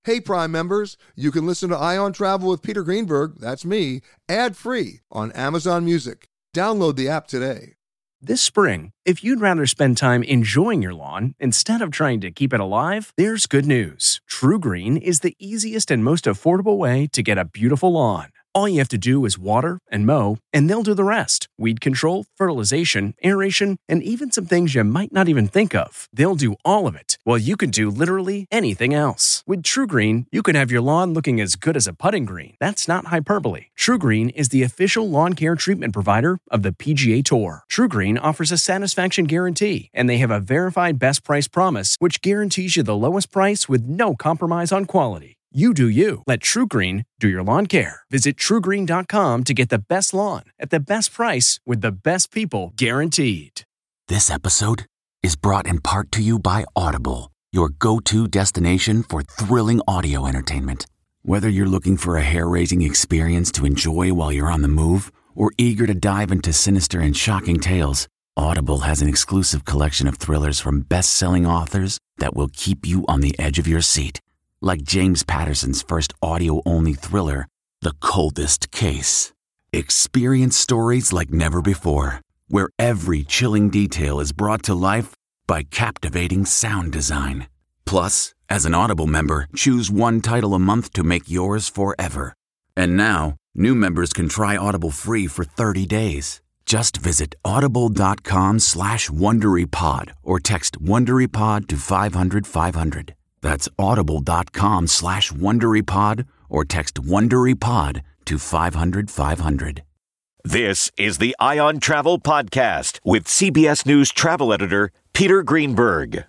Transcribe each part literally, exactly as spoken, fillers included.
Hey, Prime members, you can listen to Ion Travel with Peter Greenberg, that's me, ad-free on Amazon Music. Download the app today. This spring, if you'd rather spend time enjoying your lawn instead of trying to keep it alive, there's good news. TruGreen is the easiest and most affordable way to get a beautiful lawn. All you have to do is water and mow, and they'll do the rest. Weed control, fertilization, aeration, and even some things you might not even think of. They'll do all of it, while you can do literally anything else. With TruGreen, you can have your lawn looking as good as a putting green. That's not hyperbole. TruGreen is the official lawn care treatment provider of the P G A Tour. TruGreen offers a satisfaction guarantee, and they have a verified best price promise, which guarantees you the lowest price with no compromise on quality. You do you. Let TruGreen do your lawn care. Visit True Green dot com to get the best lawn at the best price with the best people guaranteed. This episode is brought in part to you by Audible, your go-to destination for thrilling audio entertainment. Whether you're looking for a hair-raising experience to enjoy while you're on the move or eager to dive into sinister and shocking tales, Audible has an exclusive collection of thrillers from best-selling authors that will keep you on the edge of your seat. Like James Patterson's first audio-only thriller, The Coldest Case. Experience stories like never before, where every chilling detail is brought to life by captivating sound design. Plus, as an Audible member, choose one title a month to make yours forever. And now, new members can try Audible free for thirty days. Just visit audible.com slash WonderyPod or text WonderyPod to five hundred five hundred. That's audible.com slash WonderyPod or text WonderyPod to five hundred five hundred. This is the Ion Travel Podcast with C B S News travel editor Peter Greenberg.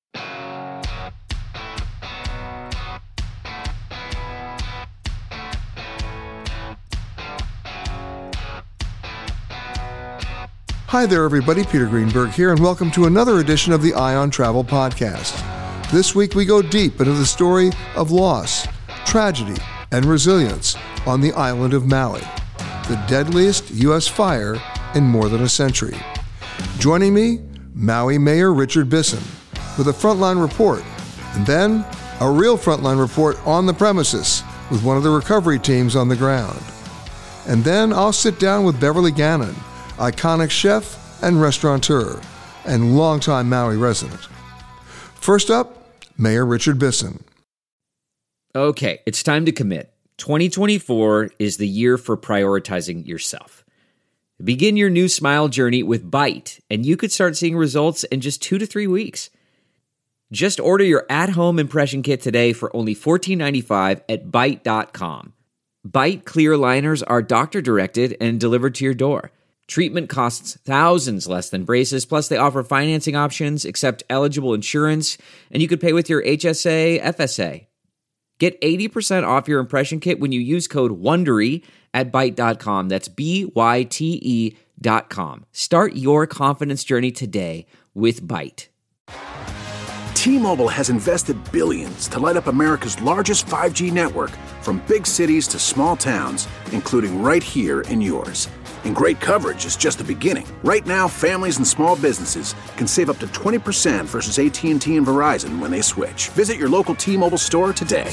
Hi there, everybody. Peter Greenberg here, and welcome to another edition of the Ion Travel Podcast. This week we go deep into the story of loss, tragedy, and resilience on the island of Maui, the deadliest U S fire in more than a century. Joining me, Maui Mayor Richard Bisson with a frontline report, and then a real frontline report on the premises with one of the recovery teams on the ground. And then I'll sit down with Beverly Gannon, iconic chef and restaurateur and longtime Maui resident. First up, Mayor Richard Bisson. Okay, it's time to commit. twenty twenty-four is the year for prioritizing yourself. Begin your new smile journey with Byte, and you could start seeing results in just two to three weeks. Just order your at-home impression kit today for only fourteen ninety-five at byte dot com. Byte clear liners are doctor-directed and delivered to your door. Treatment costs thousands less than braces, plus they offer financing options, accept eligible insurance, and you could pay with your H S A, F S A. Get eighty percent off your impression kit when you use code WONDERY at byte dot com. That's B Y T E dot com. Start your confidence journey today with Byte. T-Mobile has invested billions to light up America's largest five G network, from big cities to small towns, including right here in yours. And great coverage is just the beginning. Right now, families and small businesses can save up to twenty percent versus A T and T and Verizon when they switch. Visit your local T-Mobile store today.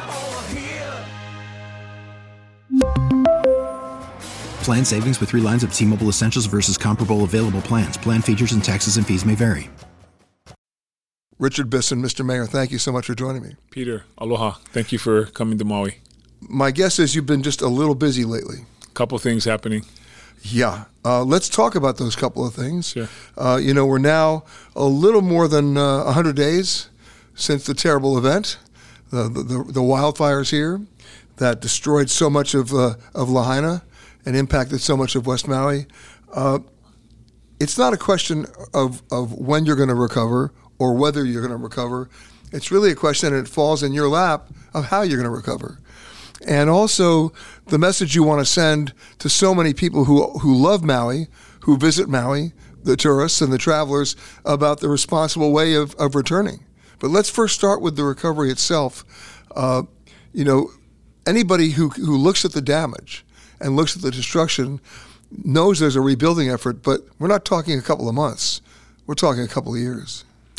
Plan savings with three lines of T-Mobile Essentials versus comparable available plans. Plan features and taxes and fees may vary. Richard Bisson, Mister Mayor, thank you so much for joining me. Peter, aloha. Thank you for coming to Maui. My guess is you've been just a little busy lately. Couple things happening. Yeah. Uh, let's talk about those couple of things. Sure. Uh, you know, we're now a little more than uh, one hundred days since the terrible event, the, the, the wildfires here that destroyed so much of, uh, of Lahaina and impacted so much of West Maui. Uh, it's not a question of, of when you're going to recover or whether you're going to recover. It's really a question, and it falls in your lap, of how you're going to recover. And also the message you want to send to so many people who who love Maui, who visit Maui, the tourists and the travelers, about the responsible way of, of returning. But let's first start with the recovery itself. Uh, you know, anybody who, who looks at the damage and looks at the destruction knows there's a rebuilding effort, but we're not talking a couple of months. We're talking a couple of years.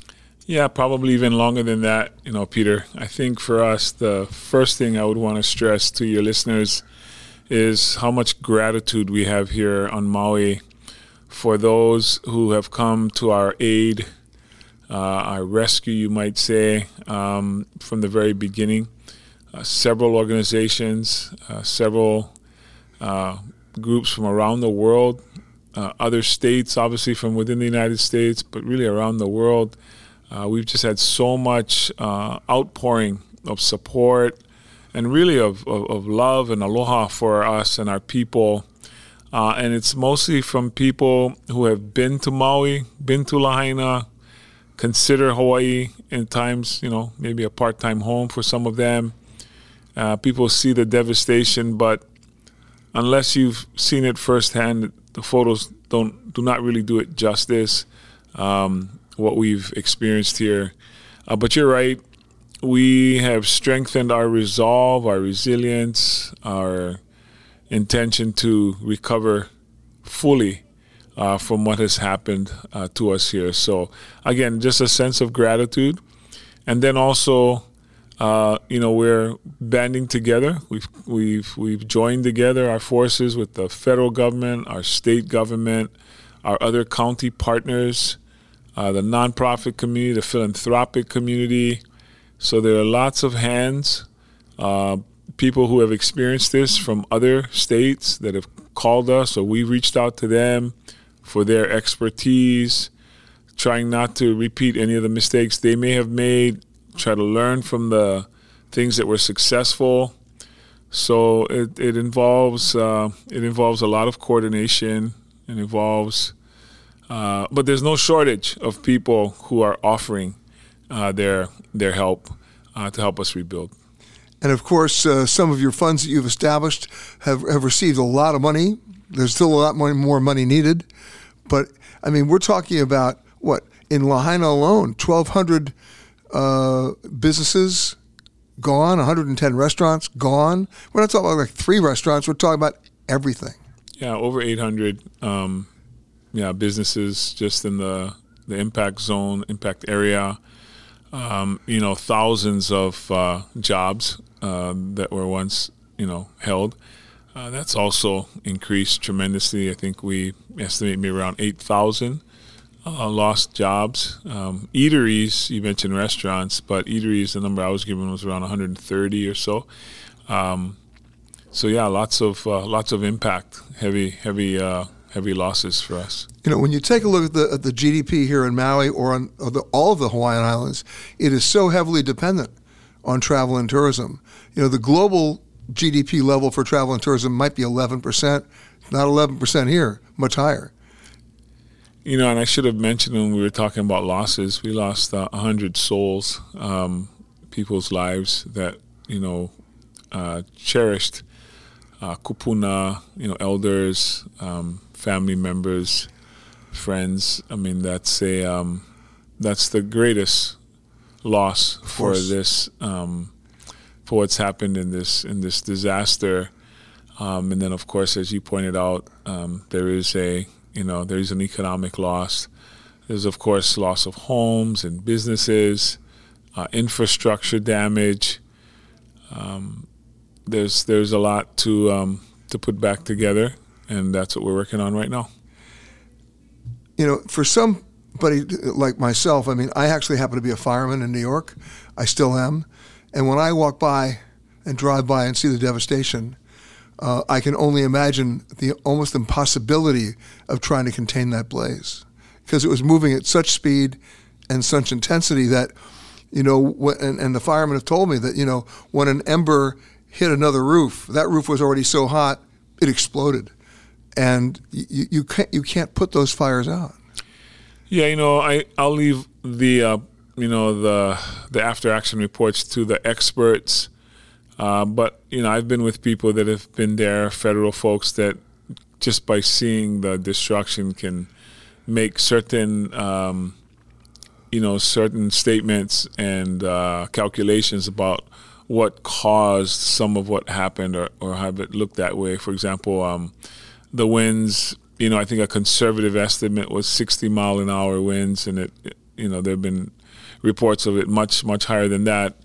Yeah, probably even longer than that, you know, Peter. I think for us, the first thing I would want to stress to your listeners is how much gratitude we have here on Maui for those who have come to our aid, uh, our rescue, you might say, um, from the very beginning. Uh, several organizations, uh, several uh, groups from around the world, uh, other states, obviously from within the United States, but really around the world. Uh, we've just had so much uh, outpouring of support and really of, of, of love and aloha for us and our people. Uh, and it's mostly from people who have been to Maui, been to Lahaina, consider Hawaii in times, you know, maybe a part-time home for some of them. Uh, people see the devastation, but unless you've seen it firsthand, the photos don't do not really do it justice. Um, what we've experienced here. Uh, but you're right. We have strengthened our resolve, our resilience, our intention to recover fully uh, from what has happened uh, to us here. So, again, just a sense of gratitude. And then also, uh, you know, we're banding together. We've, we've, we've joined together our forces with the federal government, our state government, our other county partners, Uh, the nonprofit community, the philanthropic community. So there are lots of hands, uh, people who have experienced this from other states that have called us, or we've reached out to them for their expertise, trying not to repeat any of the mistakes they may have made, try to learn from the things that were successful. So it, it involves uh, it involves a lot of coordination. It involves Uh, but there's no shortage of people who are offering uh, their their help uh, to help us rebuild. And of course, uh, some of your funds that you've established have, have received a lot of money. There's still a lot more, more money needed. But, I mean, we're talking about, what, in Lahaina alone, twelve hundred uh, businesses gone, one hundred ten restaurants gone. We're not talking about like three restaurants. We're talking about everything. Yeah, over eight hundred um Yeah, businesses just in the, the impact zone, impact area. Um, you know, thousands of uh, jobs uh, that were once, you know, held. Uh, that's also increased tremendously. I think we estimate maybe around eight thousand uh, lost jobs. Um, eateries, you mentioned restaurants, but eateries, the number I was given was around one hundred thirty or so. Um, so yeah, lots of uh, lots of impact, heavy, heavy. Uh, heavy losses for us. You know, when you take a look at the at the G D P here in Maui or on or the, all of the Hawaiian Islands, it is so heavily dependent on travel and tourism. You know, the global G D P level for travel and tourism might be eleven percent, not eleven percent here, much higher. You know, and I should have mentioned when we were talking about losses, we lost uh, one hundred souls, um, people's lives that, you know, uh, cherished uh, kupuna, you know, elders, um, family members, friends. I mean, that's a um, that's the greatest loss for this, um, for what's happened in this in this disaster. Um, and then, of course, as you pointed out, um, there is a you know there is an economic loss. There's, of course, loss of homes and businesses, uh, infrastructure damage. Um, there's there's a lot to um, to put back together. And that's what we're working on right now. You know, for somebody like myself, I mean, I actually happen to be a fireman in New York. I still am. And when I walk by and drive by and see the devastation, uh, I can only imagine the almost impossibility of trying to contain that blaze. Because it was moving at such speed and such intensity that, you know, and, and the firemen have told me that, you know, when an ember hit another roof, that roof was already so hot, it exploded. And you, you can't you can't put those fires out. Yeah, you know, I I'll leave the uh, you know the the after action reports to the experts. Uh, but you know, I've been with people that have been there, federal folks that just by seeing the destruction can make certain um, you know certain statements and uh, calculations about what caused some of what happened or, or have it look that way. For example. Um, The winds, you know, I think a conservative estimate was sixty mile an hour winds, and it, it you know, there have been reports of it much, much higher than that.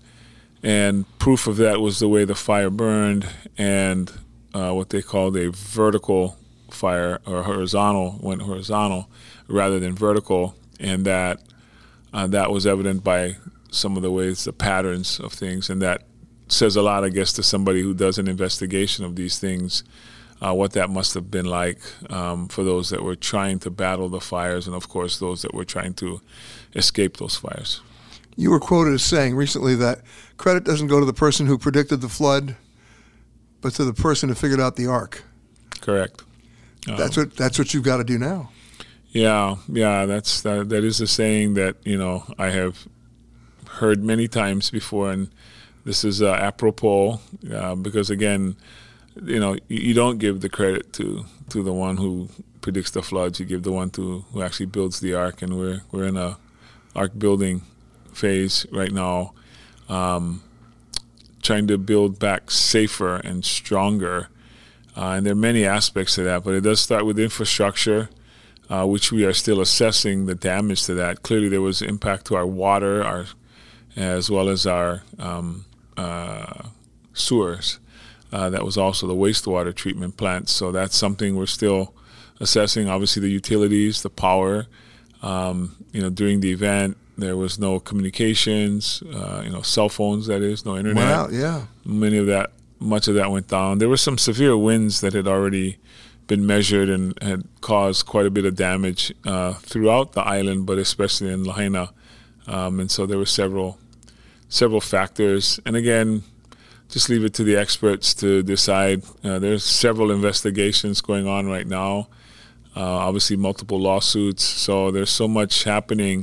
And proof of that was the way the fire burned and uh, what they called a vertical fire, or horizontal, went horizontal rather than vertical. And that uh, that was evident by some of the ways, the patterns of things. And that says a lot, I guess, to somebody who does an investigation of these things, uh, what that must have been like um, for those that were trying to battle the fires and, of course, those that were trying to escape those fires. You were quoted as saying recently that credit doesn't go to the person who predicted the flood, but to the person who figured out the ark. Correct. That's um, what that's what you've got to do now. Yeah, yeah, that's that, that is a saying that, you know, I have heard many times before, and this is uh, apropos uh, because, again, you know, you, you don't give the credit to, to the one who predicts the floods. You give the one to who actually builds the ark, and we're we're in a ark building phase right now, um, trying to build back safer and stronger. Uh, and there are many aspects to that, but it does start with infrastructure, uh, which we are still assessing the damage to that. Clearly, there was impact to our water, our as well as our um, uh, sewers. Uh, that was also the wastewater treatment plants. So that's something we're still assessing. Obviously, the utilities, the power. Um, you know, during the event, there was no communications. Uh, you know, cell phones. That is, no internet. Wow. Yeah. Many of that, much of that went down. There were some severe winds that had already been measured and had caused quite a bit of damage uh, throughout the island, but especially in Lahaina. Um, and so there were several, several factors. And again, just leave it to the experts to decide. Uh, there's several investigations going on right now. Uh, obviously, multiple lawsuits. So there's so much happening.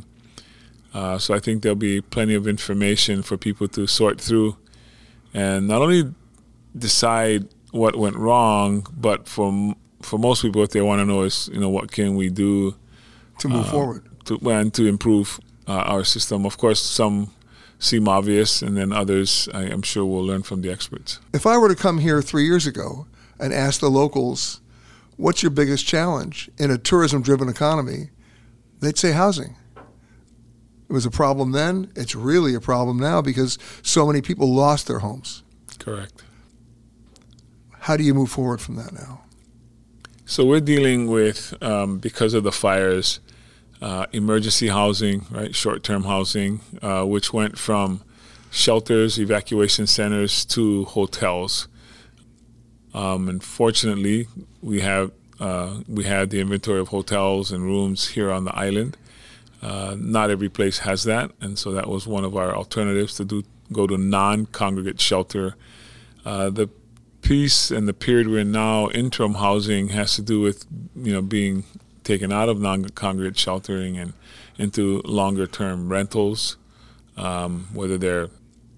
Uh, so I think there'll be plenty of information for people to sort through, and not only decide what went wrong, but for for most people, what they want to know is, you know, what can we do to move uh, forward, to and to improve uh, our system. Of course, some seem obvious, and then others, I am sure, we'll learn from the experts. If I were to come here three years ago and ask the locals, what's your biggest challenge in a tourism-driven economy, they'd say housing. It was a problem then. It's really a problem now because so many people lost their homes. Correct. How do you move forward from that now? So we're dealing with, um, because of the fires, uh, emergency housing, right, short-term housing, uh, which went from shelters, evacuation centers to hotels. Um, and fortunately, we have uh, we had the inventory of hotels and rooms here on the island. Uh, not every place has that, and so that was one of our alternatives to do go to non-congregate shelter. Uh, the piece and the period we're in now, interim housing, has to do with, you know, being taken out of non-congregate sheltering and into longer-term rentals, um, whether they're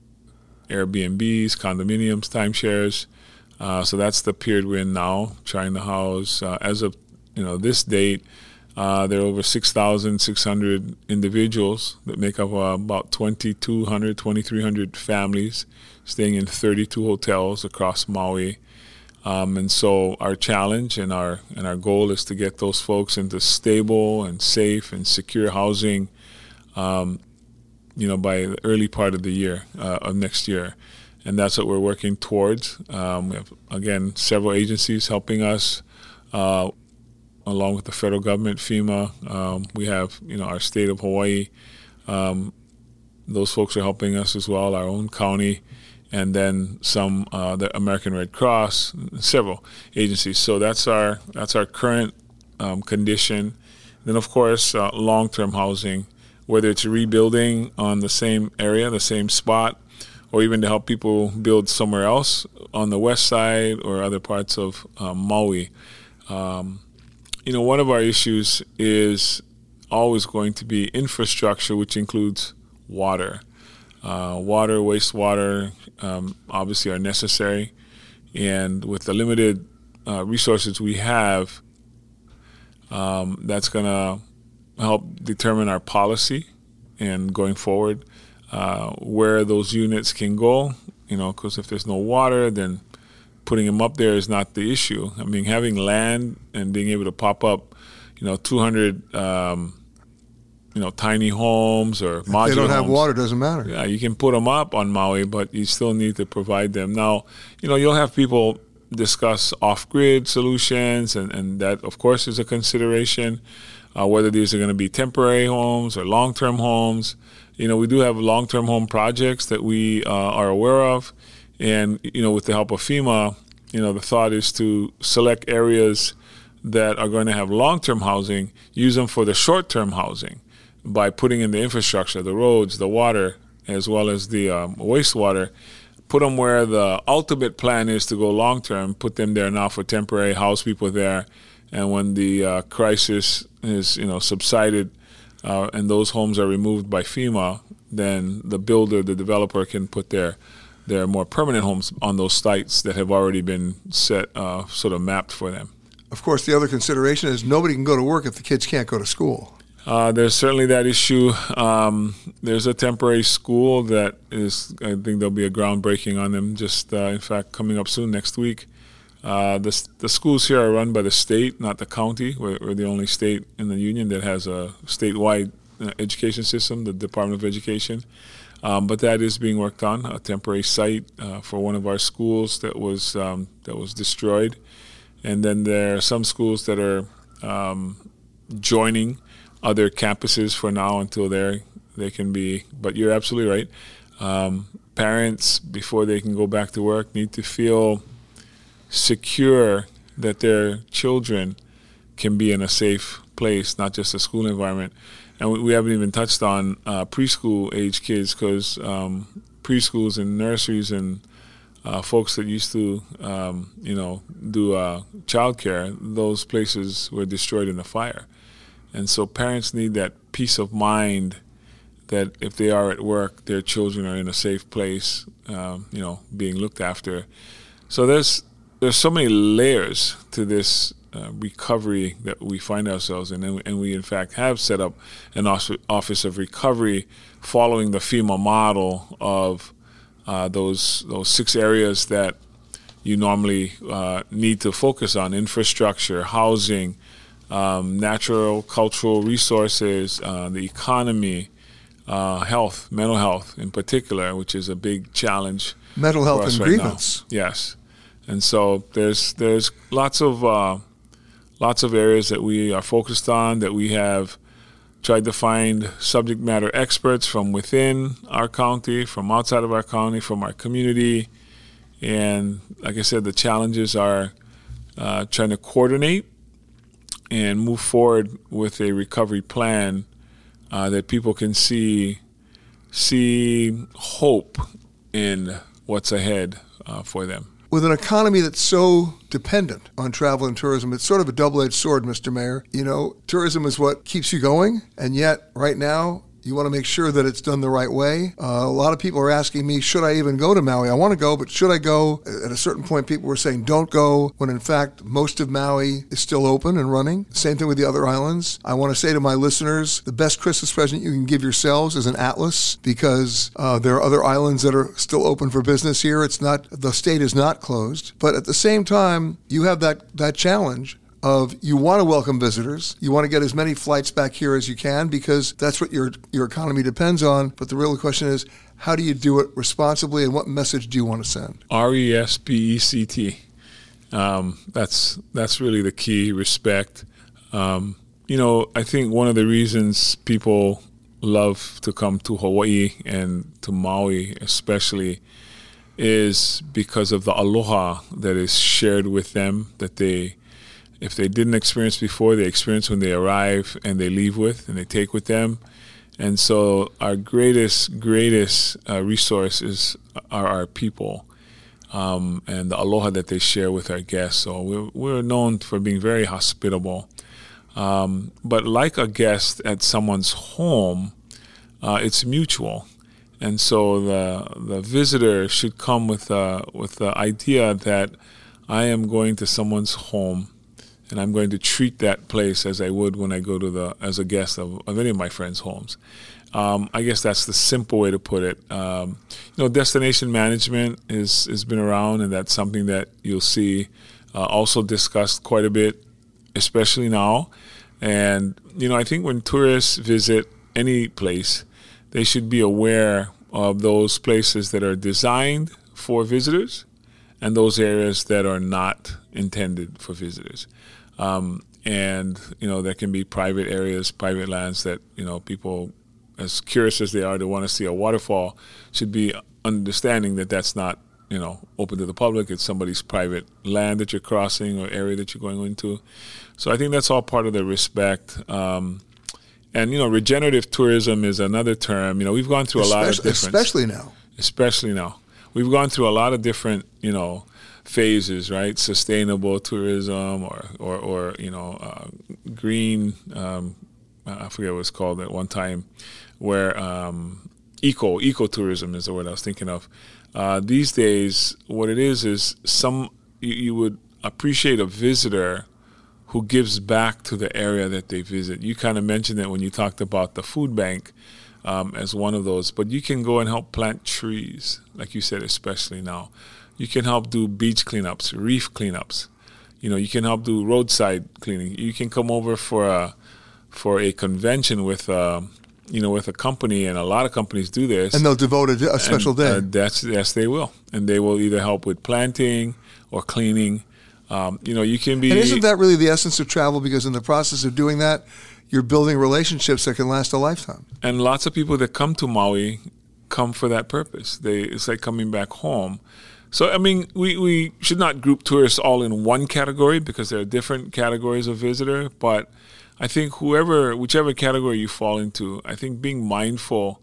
Airbnbs, condominiums, timeshares. Uh, so that's the period we're in now, trying to house, uh, as of, you know, this date, uh, there are over six thousand six hundred individuals that make up uh, about twenty-two hundred, twenty-three hundred families staying in thirty-two hotels across Maui. Um, and so our challenge and our and our goal is to get those folks into stable and safe and secure housing, um, you know, by the early part of the year, uh, of next year. And that's what we're working towards. Um, we have, again, several agencies helping us, uh, along with the federal government, FEMA. Um, we have, you know, our state of Hawaii. Um, those folks are helping us as well, our own county, and then some, uh, the American Red Cross, several agencies. So that's our that's our current um, condition. Then, of course, uh, long-term housing, whether it's rebuilding on the same area, the same spot, or even to help people build somewhere else on the west side or other parts of um, Maui. Um, you know, one of our issues is always going to be infrastructure, which includes water. Uh, water, wastewater, um, obviously are necessary. And with the limited uh, resources we have, um, that's going to help determine our policy and going forward. Uh, where those units can go, you know, because if there's no water, then putting them up there is not the issue. I mean, having land and being able to pop up, you know, two hundred, um, you know, tiny homes or modular homes. If they don't have water, it doesn't matter. Yeah, you can put them up on Maui, but you still need to provide them. Now, you know, you'll have people discuss off-grid solutions, and, and that, of course, is a consideration, uh, whether these are going to be temporary homes or long-term homes. You know, we do have long-term home projects that we uh, are aware of, and, you know, with the help of FEMA, you know, the thought is to select areas that are going to have long-term housing, use them for the short-term housing by putting in the infrastructure, the roads, the water, as well as the um, wastewater, put them where the ultimate plan is to go long-term, put them there now for temporary, house people there, and when the uh, crisis is, you know, subsided uh, and those homes are removed by FEMA, then the builder, the developer can put their their more permanent homes on those sites that have already been set, uh, sort of mapped for them. Of course, the other consideration is nobody can go to work if the kids can't go to school. Uh, there's certainly that issue. Um, there's a temporary school that is, I think there'll be a groundbreaking on them just, uh, in fact, coming up soon next week. Uh, the, the schools here are run by the state, not the county. We're, we're the only state in the union that has a statewide uh, education system, the Department of Education. Um, but that is being worked on, a temporary site uh, for one of our schools that was um, that was destroyed. And then there are some schools that are um, joining other campuses for now until they they can be. But you're absolutely right. Um, parents, before they can go back to work, need to feel secure that their children can be in a safe place, not just a school environment. And we, we haven't even touched on uh, preschool age kids, because um, preschools and nurseries and uh, folks that used to, um, you know, do uh, childcare, those places were destroyed in the fire. And so parents need that peace of mind that if they are at work, their children are in a safe place, um, you know, being looked after. So there's there's so many layers to this uh, recovery that we find ourselves in, and, and we in fact have set up an office of recovery following the FEMA model of uh, those those six areas that you normally uh, need to focus on: infrastructure, housing, Um, natural, cultural resources, uh, the economy, uh, health, mental health in particular, which is a big challenge. Mental health and right grievance. Now. Yes, and so there's there's lots of uh, lots of areas that we are focused on, that we have tried to find subject matter experts from within our county, from outside of our county, from our community, and like I said, the challenges are uh, trying to coordinate and move forward with a recovery plan uh, that people can see see hope in what's ahead uh, for them. With an economy that's so dependent on travel and tourism, it's sort of a double-edged sword, Mister Mayor. You know, tourism is what keeps you going, and yet right now you want to make sure that it's done the right way. Uh, a lot of people are asking me, should I even go to Maui? I want to go, but should I go? At a certain point, people were saying, don't go, when in fact, most of Maui is still open and running. Same thing with the other islands. I want to say to my listeners, the best Christmas present you can give yourselves is an atlas, because uh, there are other islands that are still open for business here. It's not, the state is not closed. But at the same time, you have that, that challenge of you want to welcome visitors. You want to get as many flights back here as you can, because that's what your your economy depends on. But the real question is, how do you do it responsibly, and what message do you want to send? R E S P E C T. Um, that's that's really the key, respect. Um, you know, I think one of the reasons people love to come to Hawaii and to Maui especially is because of the aloha that is shared with them, that they, if they didn't experience before, they experience when they arrive and they leave with and they take with them. And so our greatest, greatest uh, resource is are our people um, and the aloha that they share with our guests. So we're, we're known for being very hospitable. Um, but like a guest at someone's home, uh, it's mutual. And so the the visitor should come with, uh, with the idea that I am going to someone's home, and I'm going to treat that place as I would when I go to the as a guest of, of any of my friends' homes. Um, I guess that's the simple way to put it. Um, you know, destination management is has been around, and that's something that you'll see uh, also discussed quite a bit, especially now. And you know, I think when tourists visit any place, they should be aware of those places that are designed for visitors and those areas that are not intended for visitors. Um, and, you know, there can be private areas, private lands that, you know, people, as curious as they are to want to see a waterfall, should be understanding that that's not, you know, open to the public. It's somebody's private land that you're crossing or area that you're going into. So I think that's all part of the respect. Um, and, you know, regenerative tourism is another term. You know, we've gone through a lot of different... Especially now. Especially now. We've gone through a lot of different, you know, phases, right? Sustainable tourism or, or, or you know, uh, green, um, I forget what it's called at one time, where um, eco, ecotourism is the word I was thinking of. Uh, these days, what it is is some you, you would appreciate a visitor who gives back to the area that they visit. You kind of mentioned it when you talked about the food bank um, as one of those, but you can go and help plant trees, like you said, especially now. You can help do beach cleanups, reef cleanups. You know, you can help do roadside cleaning. You can come over for a for a convention with. Uh, you know, with a company, and a lot of companies do this. And they'll devote a, a special and, day. Uh, that's, yes, they will. And they will either help with planting or cleaning. Um, you know, you can be... And isn't that really the essence of travel? Because in the process of doing that, you're building relationships that can last a lifetime. And lots of people that come to Maui come for that purpose. They It's like coming back home. So, I mean, we, we should not group tourists all in one category because there are different categories of visitor, but I think whoever, whichever category you fall into, I think being mindful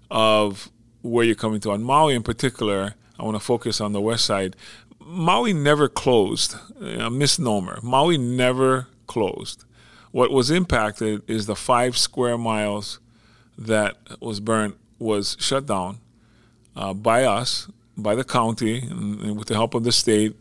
of where you're coming to. On Maui in particular, I want to focus on the west side. Maui never closed, a misnomer. Maui never closed. What was impacted is the five square miles that was burnt was shut down uh, by us, by the county, and, and with the help of the state,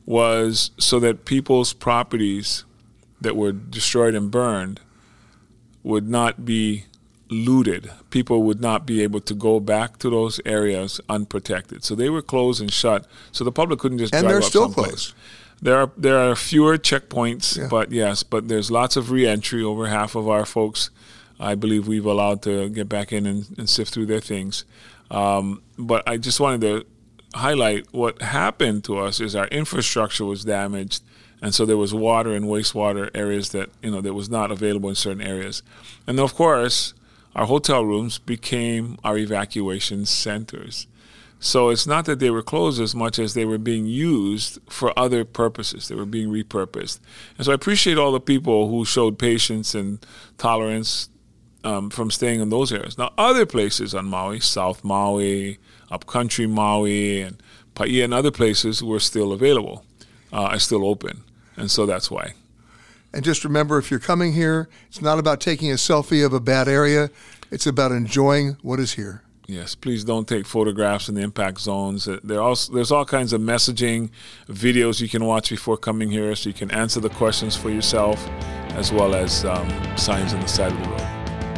was so that people's properties that were destroyed and burned would not be looted. People would not be able to go back to those areas unprotected. So they were closed and shut. So the public couldn't just and drive they're up still someplace. Closed. There are there are fewer checkpoints, yeah. but yes, but there's lots of reentry. Over half of our folks, I believe, we've allowed to get back in and, and sift through their things. Um, but I just wanted to highlight what happened to us is our infrastructure was damaged. And so there was water and wastewater areas that, you know, that was not available in certain areas. And then, of course, our hotel rooms became our evacuation centers. So it's not that they were closed as much as they were being used for other purposes. They were being repurposed. And so I appreciate all the people who showed patience and tolerance um, from staying in those areas. Now, other places on Maui, South Maui, Upcountry Maui, and Paia and other places were still available, uh, are still open. And so that's why. And just remember, if you're coming here, it's not about taking a selfie of a bad area. It's about enjoying what is here. Yes, please don't take photographs in the impact zones. There also, there's all kinds of messaging, videos you can watch before coming here so you can answer the questions for yourself, as well as um, signs on the side of the road.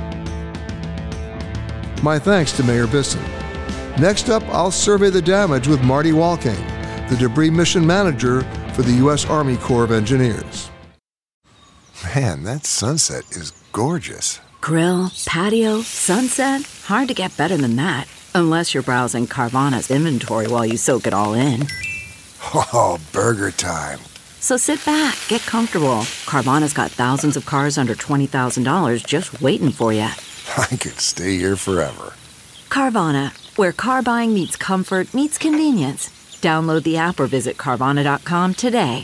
My thanks to Mayor Bisson. Next up, I'll survey the damage with Marty Walking, the debris mission manager for the U S Army Corps of Engineers. Man, that sunset is gorgeous. Grill, patio, sunset. Hard to get better than that. Unless you're browsing Carvana's inventory while you soak it all in. Oh, burger time. So sit back, get comfortable. Carvana's got thousands of cars under twenty thousand dollars just waiting for you. I could stay here forever. Carvana, where car buying meets comfort, meets convenience. Download the app or visit Carvana dot com today.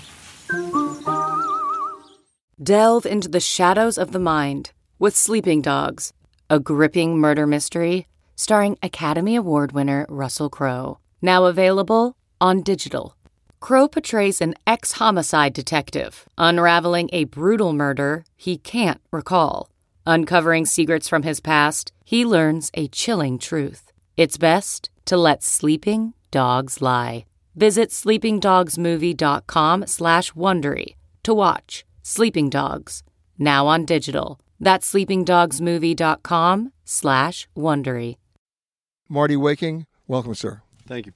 Delve into the shadows of the mind with Sleeping Dogs, a gripping murder mystery starring Academy Award winner Russell Crowe. Now available on digital. Crowe portrays an ex-homicide detective unraveling a brutal murder he can't recall. Uncovering secrets from his past, he learns a chilling truth. It's best to let sleeping dogs lie. Visit sleepingdogsmovie.com slash Wondery to watch Sleeping Dogs, now on digital. That's sleepingdogsmovie.com slash Wondery. Marty Waking, welcome, sir. Thank you, Peter.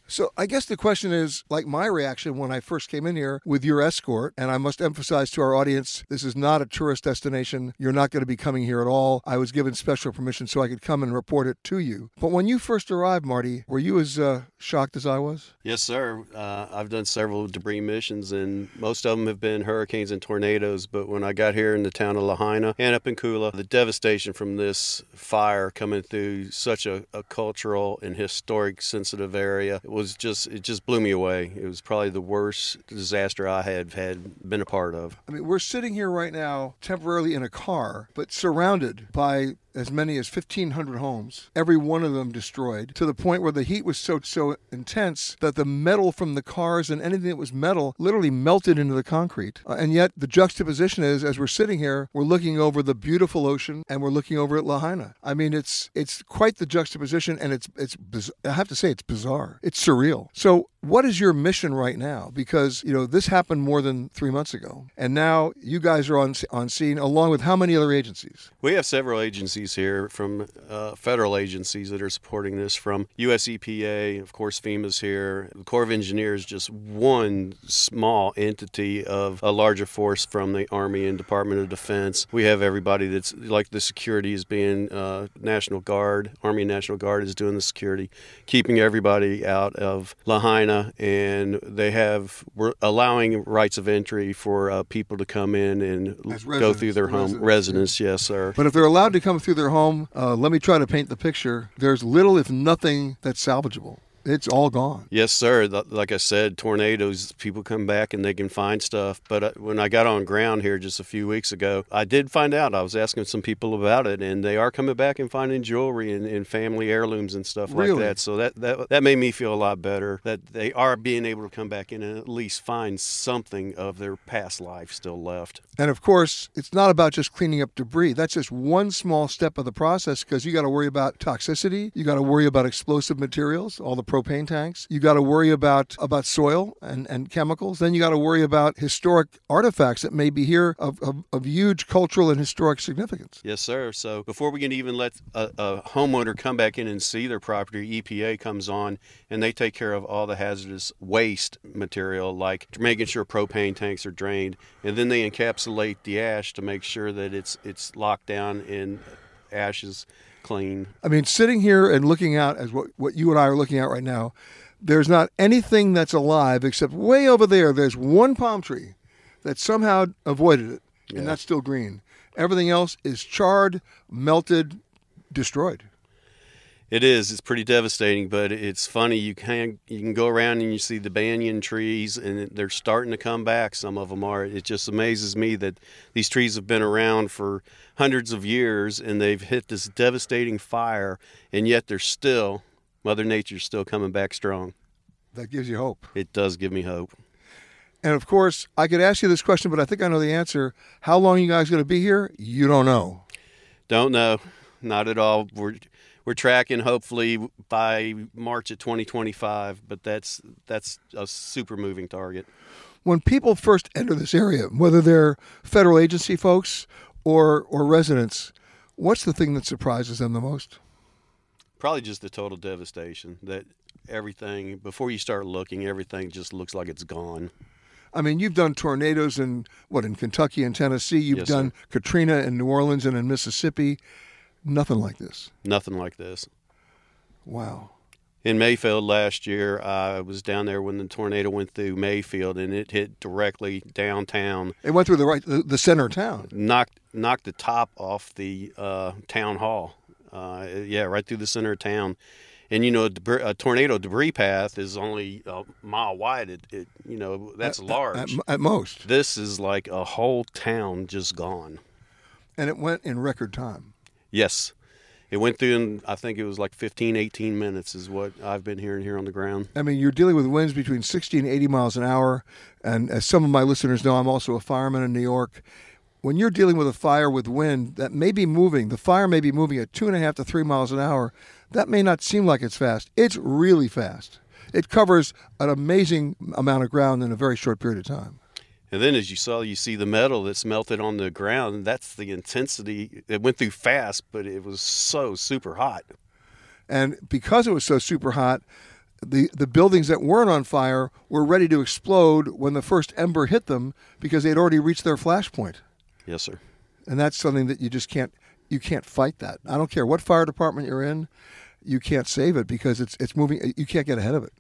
So I guess the question is, like my reaction when I first came in here with your escort, and I must emphasize to our audience, this is not a tourist destination. You're not going to be coming here at all. I was given special permission so I could come and report it to you. But when you first arrived, Marty, were you as uh, shocked as I was? Yes, sir. Uh, I've done several debris missions, and most of them have been hurricanes and tornadoes. But when I got here in the town of Lahaina and up in Kula, the devastation from this fire coming through such a, a cultural and historic sensitive area, it was just it just blew me away. It was probably the worst disaster I had had been a part of. I mean, we're sitting here right now temporarily in a car, but surrounded by as many as fifteen hundred homes, every one of them destroyed, to the point where the heat was so so intense that the metal from the cars and anything that was metal literally melted into the concrete. Uh, and yet the juxtaposition is, as we're sitting here, we're looking over the beautiful ocean and we're looking over at Lahaina. I mean, it's it's quite the juxtaposition, and it's it's biz- I have to say it's bizarre. It's surreal. So what is your mission right now? Because, you know, this happened more than three months ago, and now you guys are on on scene along with how many other agencies? We have several agencies here, from uh, federal agencies that are supporting this, from U S E P A, of course FEMA's here. The Corps of Engineers, just one small entity of a larger force from the Army and Department of Defense. We have everybody that's, like the security is being uh, National Guard, Army and National Guard is doing the security, keeping everybody out of Lahaina, and they have, we're allowing rights of entry for uh, people to come in and go through their home. Residents, residents, yes, sir. But if they're allowed to come through their home, uh, let me try to paint the picture. There's little, if nothing, that's salvageable. It's all gone. Yes, sir. Like I said, tornadoes, people come back and they can find stuff. But when I got on ground here just a few weeks ago, I did find out. I was asking some people about it, and they are coming back and finding jewelry and, and family heirlooms and stuff really? like that. So that, that that made me feel a lot better, that they are being able to come back in and at least find something of their past life still left. And of course, it's not about just cleaning up debris. That's just one small step of the process, because you got to worry about toxicity. You got to worry about explosive materials, all the propane tanks. You got to worry about about soil and, and chemicals. Then you got to worry about historic artifacts that may be here of, of, of huge cultural and historic significance. Yes, sir. So before we can even let a, a homeowner come back in and see their property, E P A comes on and they take care of all the hazardous waste material, like making sure propane tanks are drained, and then they encapsulate the ash to make sure that it's it's locked down in ashes. Clean. I mean, sitting here and looking out as what, what you and I are looking at right now, there's not anything that's alive except way over there. There's one palm tree that somehow avoided it, and yeah. that's still green. Everything else is charred, melted, destroyed. It is. It's pretty devastating, but it's funny. You can you can go around and you see the banyan trees, and they're starting to come back. Some of them are. It just amazes me that these trees have been around for hundreds of years, and they've hit this devastating fire, and yet they're still, Mother Nature's still coming back strong. That gives you hope. It does give me hope. And of course, I could ask you this question, but I think I know the answer. How long are you guys going to be here? You don't know. Don't know. Not at all. We're We're tracking hopefully by March of twenty twenty-five, but that's that's a super moving target. When people first enter this area, whether they're federal agency folks or or residents, what's the thing that surprises them the most? Probably just the total devastation, that everything, before you start looking, everything just looks like it's gone. I mean, you've done tornadoes in, what, in Kentucky and Tennessee. You've yes, done sir. Katrina in New Orleans and in Mississippi. Nothing like this. Nothing like this. Wow. In Mayfield last year, I was down there when the tornado went through Mayfield, and it hit directly downtown. It went through the right, the, the center of town. Knocked knocked the top off the uh, town hall. Uh, yeah, right through the center of town. And you know, a, debris, a tornado debris path is only a mile wide. It, it you know, that's at, large at, at most. This is like a whole town just gone. And it went in record time. Yes. It went through in, I think it was like fifteen, eighteen minutes is what I've been hearing here on the ground. I mean, you're dealing with winds between sixty and eighty miles an hour. And as some of my listeners know, I'm also a fireman in New York. When you're dealing with a fire with wind that may be moving, the fire may be moving at two and a half to three miles an hour. That may not seem like it's fast. It's really fast. It covers an amazing amount of ground in a very short period of time. And then as you saw, you see the metal that's melted on the ground. That's the intensity. It went through fast, but it was so super hot. And because it was so super hot, the, the buildings that weren't on fire were ready to explode when the first ember hit them because they'd already reached their flash point. Yes, sir. And that's something that you just can't you can't fight that. I don't care what fire department you're in, you can't save it because it's it's moving. You can't get ahead of it.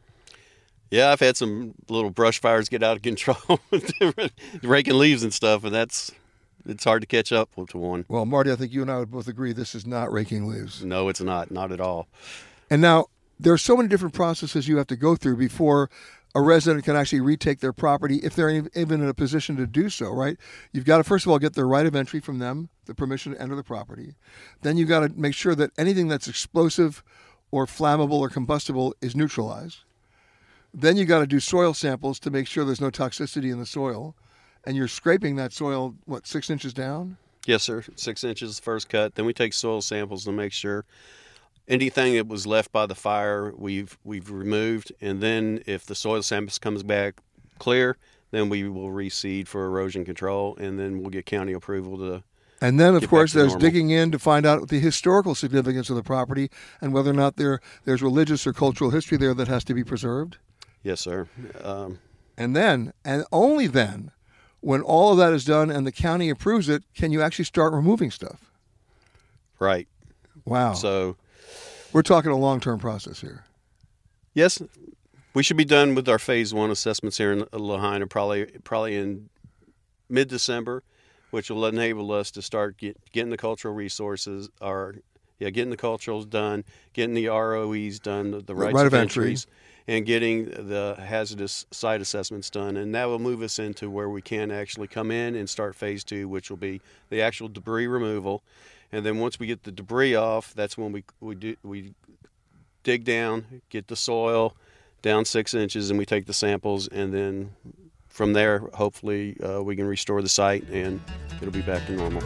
Yeah, I've had some little brush fires get out of control, raking leaves and stuff, and that's it's hard to catch up to one. Well, Marty, I think you and I would both agree this is not raking leaves. No, it's not. Not at all. And now, there are so many different processes you have to go through before a resident can actually retake their property if they're even in a position to do so, right? You've got to, first of all, get the right of entry from them, the permission to enter the property. Then you've got to make sure that anything that's explosive or flammable or combustible is neutralized. Then you got to do soil samples to make sure there's no toxicity in the soil. And you're scraping that soil, what, six inches down? Yes, sir. Six inches first cut. Then we take soil samples to make sure anything that was left by the fire we've we've removed. And then if the soil samples comes back clear, then we will reseed for erosion control, and then we'll get county approval to. And then, of course, there's normal. digging in to find out the historical significance of the property and whether or not there there's religious or cultural history there that has to be preserved. Yes, sir. Um, and then, and only then, when all of that is done and the county approves it, can you actually start removing stuff? Right. Wow. So we're talking a long-term process here. Yes, we should be done with our phase one assessments here in Lahaina probably probably in mid-December, which will enable us to start get, getting the cultural resources, or yeah, getting the culturals done, getting the R O Es done, the, the rights right of, of entries, and getting the hazardous site assessments done. And that will move us into where we can actually come in and start phase two, which will be the actual debris removal. And then once we get the debris off, that's when we we do we dig down, get the soil down six inches, and we take the samples, and then from there, hopefully, uh, we can restore the site and it'll be back to normal.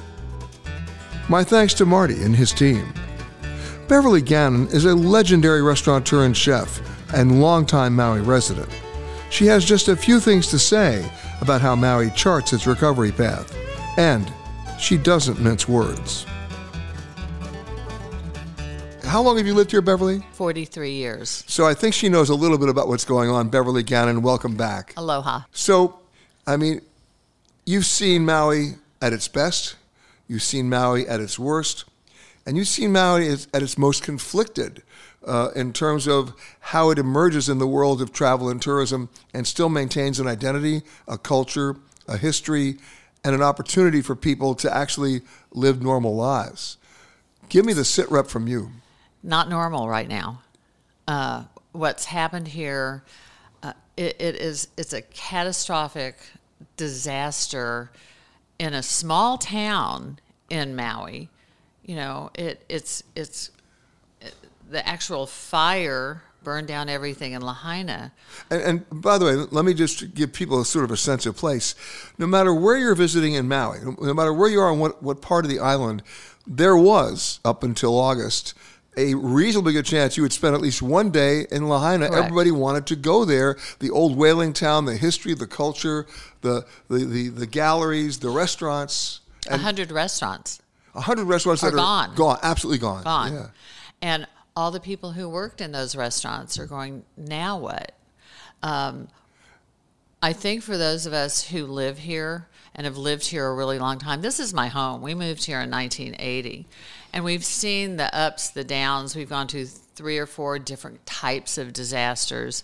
My thanks to Marty and his team. Beverly Gannon is a legendary restaurateur and chef and longtime Maui resident. She has just a few things to say about how Maui charts its recovery path, and she doesn't mince words. How long have you lived here, Beverly? forty-three years. So I think she knows a little bit about what's going on. Beverly Gannon, welcome back. Aloha. So, I mean, you've seen Maui at its best, you've seen Maui at its worst, and you've seen Maui at its most conflicted uh, in terms of how it emerges in the world of travel and tourism and still maintains an identity, a culture, a history, and an opportunity for people to actually live normal lives. Give me the sit rep from you. Not normal right now. Uh, what's happened here, uh, it, it is it's a catastrophic disaster in a small town in Maui. You know, it it's it's it, the actual fire burned down everything in Lahaina. And, and by the way, let me just give people a sort of a sense of place. No matter where you're visiting in Maui, no matter where you are on what, what part of the island, there was, up until August, a reasonably good chance you would spend at least one day in Lahaina. Correct. Everybody wanted to go there. The old whaling town, the history, the culture, the the, the, the galleries, the restaurants. A hundred restaurants. A hundred restaurants are that gone. are gone, absolutely gone. Gone. Yeah. And all the people who worked in those restaurants are going, now what? Um, I think for those of us who live here and have lived here a really long time, this is my home. We moved here in nineteen eighty. And we've seen the ups, the downs. We've gone to three or four different types of disasters.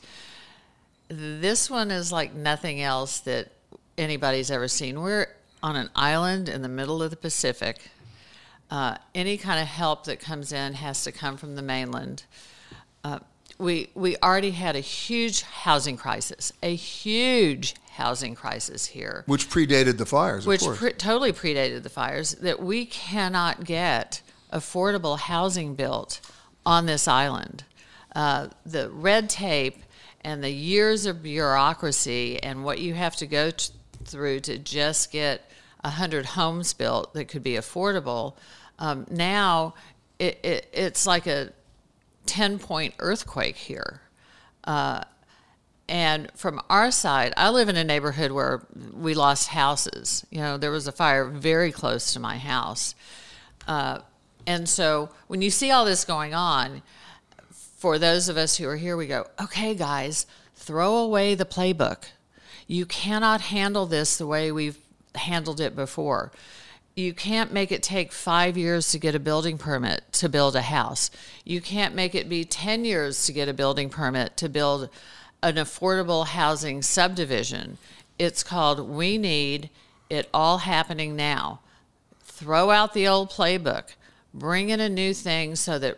This one is like nothing else that anybody's ever seen. We're on an island in the middle of the Pacific. Uh, any kind of help that comes in has to come from the mainland. Uh, we we already had a huge housing crisis, a huge housing crisis here. Which predated the fires, of Which course. pre- totally predated the fires, that we cannot get affordable housing built on this island. Uh, the red tape and the years of bureaucracy and what you have to go t- through to just get one hundred homes built that could be affordable, um, now it, it, it's like a ten-point earthquake here. Uh, and from our side, I live in a neighborhood where we lost houses. You know, there was a fire very close to my house. Uh, and so when you see all this going on, for those of us who are here, we go, okay, guys, throw away the playbook. You cannot handle this the way we've handled it before. You can't make it take five years to get a building permit to build a house. You can't make it be ten years to get a building permit to build an affordable housing subdivision. It's called We Need It All Happening Now. Throw out the old playbook. Bring in a new thing so that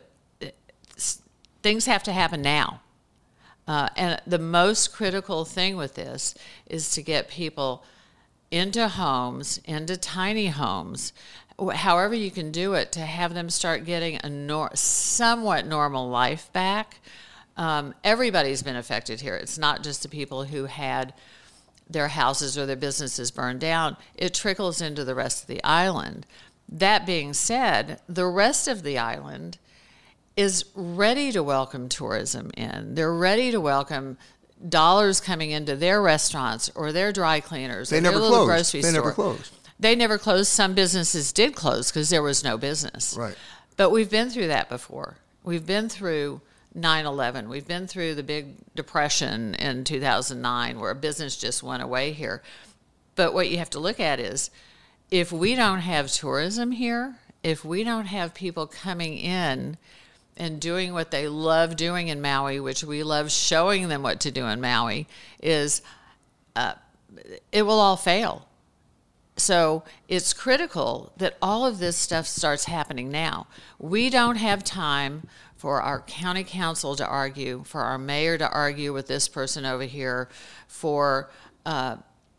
things have to happen now. Uh, and the most critical thing with this is to get people into homes, into tiny homes, however you can do it, to have them start getting a nor- somewhat normal life back. Um, everybody's been affected here. It's not just the people who had their houses or their businesses burned down. It trickles into the rest of the island. That being said, the rest of the island is ready to welcome tourism in. They're ready to welcome dollars coming into their restaurants or their dry cleaners. They or never their little closed. Grocery They store. never closed. They never closed. Some businesses did close because there was no business. Right. But we've been through that before. We've been through nine eleven. We've been through the big depression in two thousand nine where business just went away here. But what you have to look at is if we don't have tourism here, if we don't have people coming in and doing what they love doing in Maui, which we love showing them what to do in Maui, is uh, it will all fail. So it's critical that all of this stuff starts happening now. We don't have time for our county council to argue, for our mayor to argue with this person over here, for uh,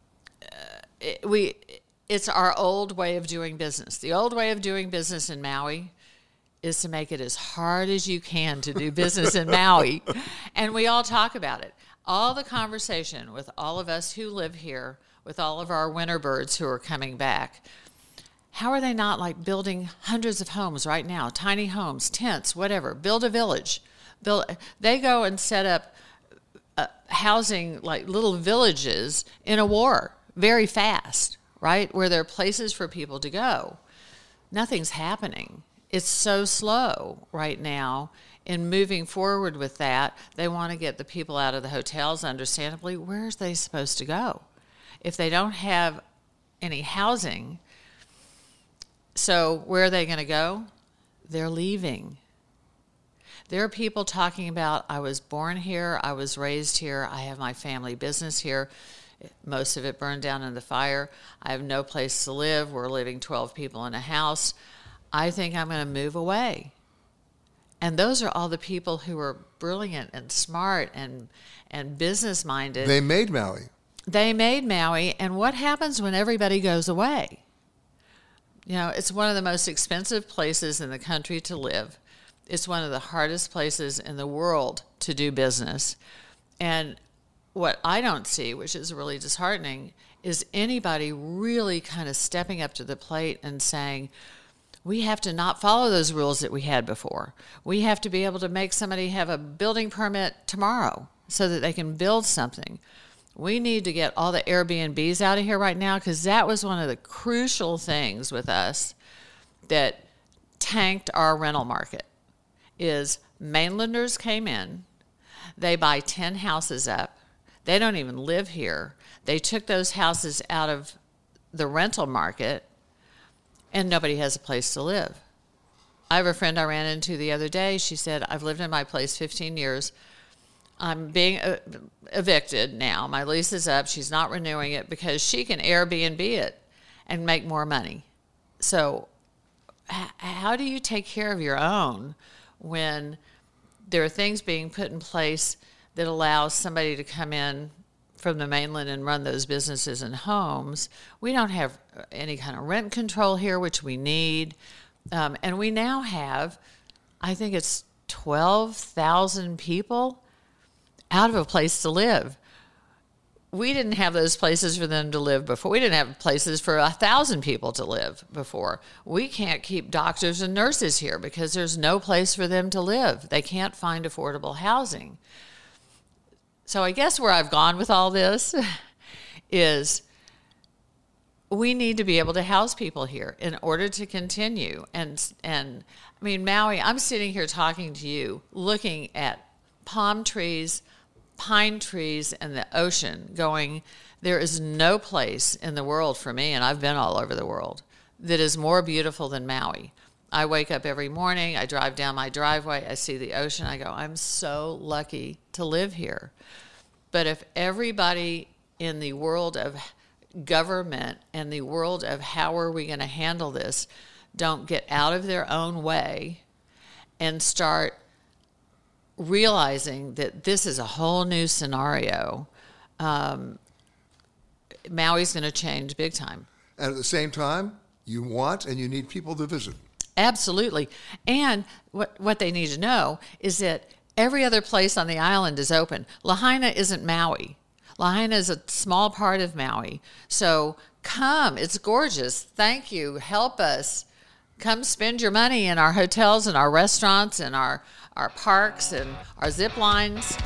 it, we. It's our old way of doing business. The old way of doing business in Maui is to make it as hard as you can to do business in Maui. And we all talk about it. All the conversation with all of us who live here, with all of our winter birds who are coming back, how are they not like building hundreds of homes right now, tiny homes, tents, whatever, build a village. Build, they go and set up uh, housing like little villages in a war very fast, right, where there are places for people to go. Nothing's happening. It's so slow right now in moving forward with that. They want to get the people out of the hotels, understandably. Where are they supposed to go if they don't have any housing? So where are they going to go? They're leaving. There are people talking about, I was born here, I was raised here, I have my family business here. Most of it burned down in the fire. I have no place to live. We're living twelve people in a house. I think I'm going to move away. And those are all the people who are brilliant and smart and and business-minded. They made Maui. They made Maui. And what happens when everybody goes away? You know, it's one of the most expensive places in the country to live. It's one of the hardest places in the world to do business. And what I don't see, which is really disheartening, is anybody really kind of stepping up to the plate and saying, we have to not follow those rules that we had before. We have to be able to make somebody have a building permit tomorrow so that they can build something. We need to get all the Airbnbs out of here right now, because that was one of the crucial things with us that tanked our rental market, is mainlanders came in, they buy ten houses up, they don't even live here. They took those houses out of the rental market, and nobody has a place to live. I have a friend I ran into the other day. She said, I've lived in my place fifteen years. I'm being uh, evicted now. My lease is up. She's not renewing it because she can Airbnb it and make more money. So h- how do you take care of your own when there are things being put in place that allows somebody to come in from the mainland and run those businesses and homes? We don't have any kind of rent control here, which we need. Um, and we now have, I think it's twelve thousand people out of a place to live. We didn't have those places for them to live before. We didn't have places for a thousand people to live before. We can't keep doctors and nurses here because there's no place for them to live. They can't find affordable housing. So I guess where I've gone with all this is we need to be able to house people here in order to continue. And, and I mean, Maui, I'm sitting here talking to you, looking at palm trees, pine trees, and the ocean going, there is no place in the world for me, and I've been all over the world, that is more beautiful than Maui. I wake up every morning, I drive down my driveway, I see the ocean, I go, I'm so lucky to live here. But if everybody in the world of government and the world of how are we going to handle this don't get out of their own way and start realizing that this is a whole new scenario, um, Maui's going to change big time. And at the same time, you want and you need people to visit. Absolutely. And what what they need to know is that every other place on the island is open. Lahaina isn't Maui. Lahaina is a small part of Maui. So come. It's gorgeous. Thank you. Help us. Come spend your money in our hotels and our restaurants and our, our parks and our zip lines.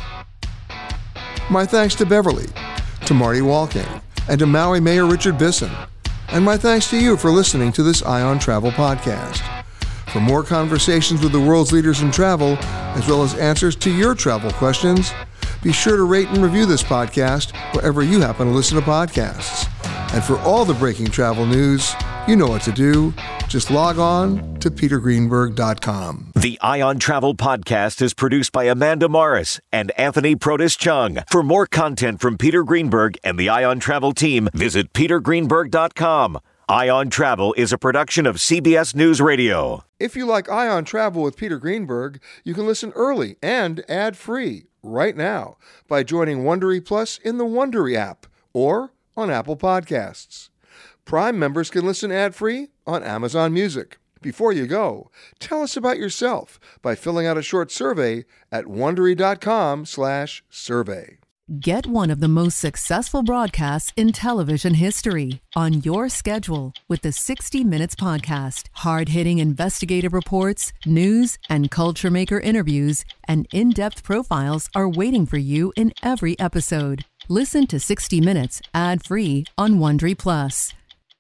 My thanks to Beverly, to Marty Walking, and to Maui Mayor Richard Bisson. And my thanks to you for listening to this Ion Travel podcast. For more conversations with the world's leaders in travel, as well as answers to your travel questions, be sure to rate and review this podcast wherever you happen to listen to podcasts. And for all the breaking travel news, you know what to do. Just log on to peter greenberg dot com. The Ion Travel Podcast is produced by Amanda Morris and Anthony Protis Chung. For more content from Peter Greenberg and the Ion Travel team, visit peter greenberg dot com. Ion Travel is a production of C B S News Radio. If you like Ion Travel with Peter Greenberg, you can listen early and ad-free right now by joining Wondery Plus in the Wondery app or on Apple Podcasts. Prime members can listen ad-free on Amazon Music. Before you go, tell us about yourself by filling out a short survey at wondery dot com slash survey. Get one of the most successful broadcasts in television history on your schedule with the sixty minutes Podcast. Hard-hitting investigative reports, news, and culture maker interviews, and in-depth profiles are waiting for you in every episode. Listen to sixty minutes ad-free on Wondery Plus.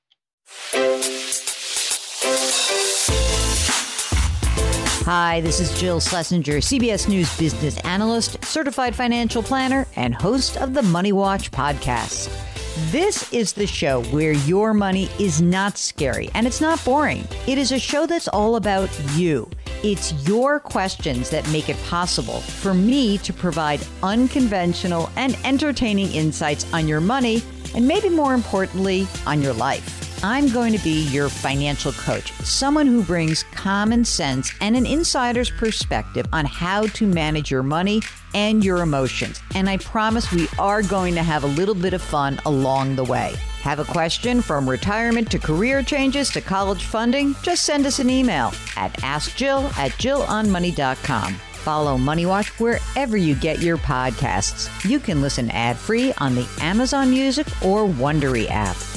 Hi, this is Jill Schlesinger, C B S News business analyst, certified financial planner, and host of the Money Watch podcast. This is the show where your money is not scary and it's not boring. It is a show that's all about you. It's your questions that make it possible for me to provide unconventional and entertaining insights on your money and maybe more importantly, on your life. I'm going to be your financial coach, someone who brings common sense and an insider's perspective on how to manage your money and your emotions. And I promise we are going to have a little bit of fun along the way. Have a question from retirement to career changes to college funding? Just send us an email at askjill at jill on money dot com. Follow Money Watch wherever you get your podcasts. You can listen ad-free on the Amazon Music or Wondery app.